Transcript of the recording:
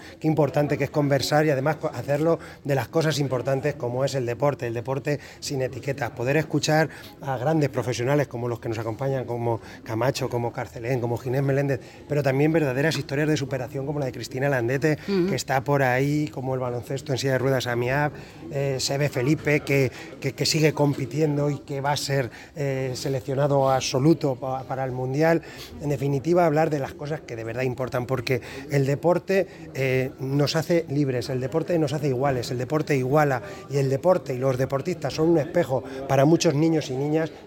qué importante que es conversar y además hacerlo de las cosas importantes como es el deporte sin etiquetas, poder escuchar a grandes profesionales como los que nos acompañan, como Camacho, como Carcelén, como Ginés Meléndez, pero también verdaderas historias de superación como la de Cristina Landete, que está por ahí, como el baloncesto en silla de ruedas Amiab, Sebe Felipe, que sigue compitiendo y que va a ser seleccionado absoluto para el Mundial. En definitiva, hablar de las cosas que de verdad importan, porque el deporte nos hace libres, el deporte nos hace iguales, el deporte iguala, y el deporte y los deportistas son un espejo para muchos niños y niñas